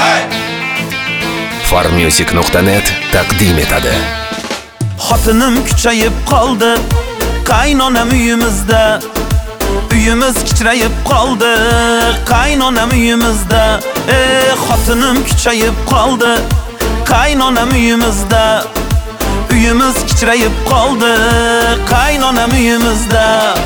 Farmusic.net taqdim etadi. Xotinim kuchayib qoldi, qaynonam uyimizda. Uyimiz kichrayib qoldi, qaynonam uyimizda. Xotinim kuchayib qoldi, qaynonam uyimizda. Uyimiz kichrayib qoldi, qaynonam uyimizda.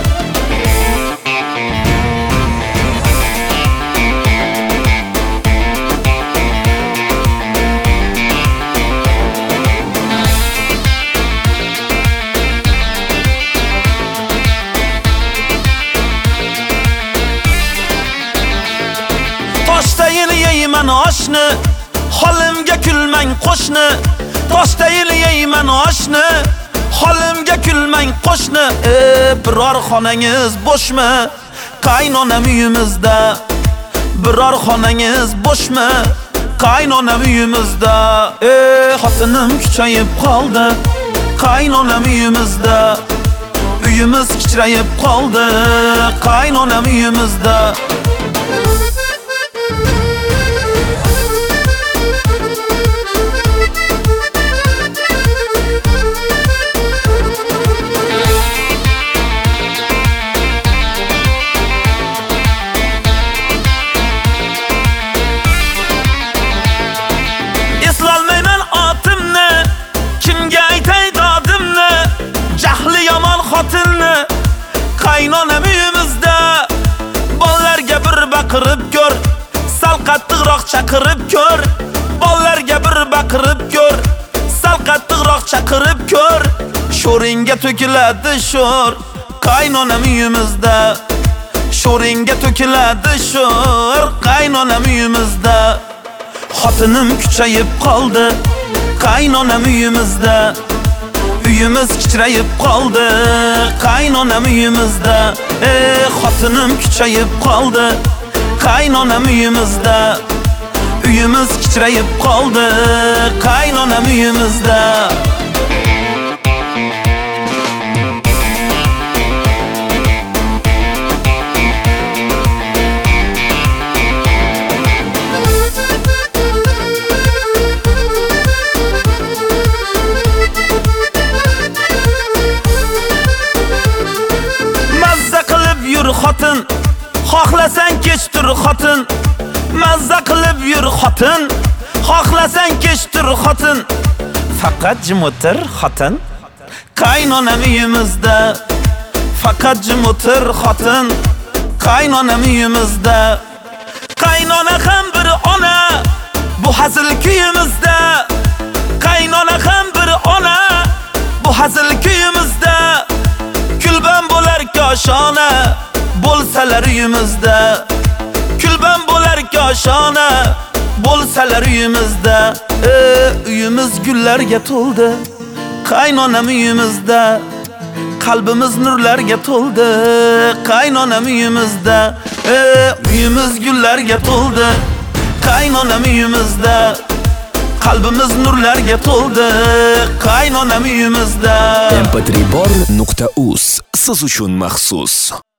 Toshdayin yeyman oshni, holimga kulmang qo'shni. Toshdayin yeyman oshni, holimga kulmang qo'shni. Biror xonangiz bo'shmi? Qaynonam uyimizda. Biror xonangiz bo'shmi? Qaynonam uyimizda. Xotinim kuchayib qoldi, qaynonam uyimizda. Uyimiz kichrayib qoldi, qaynonam uyimizda. Eslolmayman otimni, kimga aytay dodimni. Jahli yomon xotinni, qaynonam uyimizda. Bollarga bir baqirib ko'r, sal qattiqroq chaqirib ko'r. Bollarga bir baqirib ko'r, sal qattiqroq chaqirib ko'r. Sho'ringga to'kiladi sho'r, qaynonam uyimizda. Sho'ringga to'kiladi sho'r, qaynonam uyimizda. Xotinim kuchayib qoldi, qaynonam uyimizda. Uyimiz kichrayib qoldi, qaynonam uyimizda. Xotinim kuchayib qoldi, qaynonam uyimizda. Uyimiz kichrayib qoldi, qaynonam uyimizda. Yur xotin, xohlasang kech tur xotin. Mazza qilib yur xotin, xohlasang kech tur xotin. Faqat jim o'tir xotin, qaynonam uyimizda. Faqat jim o'tir xotin, qaynonam uyimizda. Qaynona ham bir ona, bu hazil kuyimizda. Qaynona ham bir ona, bu hazil kuyimizda. Kulban bo'lar koshona, bo'lsalar uyimizda. Kulban bo'lar koshona, bo'lsalar uyimizda. Uyimiz gullarga to'ldi, qaynonam uyimizda. Qalbimiz nurlarga to'ldi, qaynonam uyimizda. Uyimiz gullarga to'ldi, qaynonam uyimizda. Qalbimiz nurlarga to'ldi, qaynonam uyimizda. mp3bor.uz siz uchun maxsus.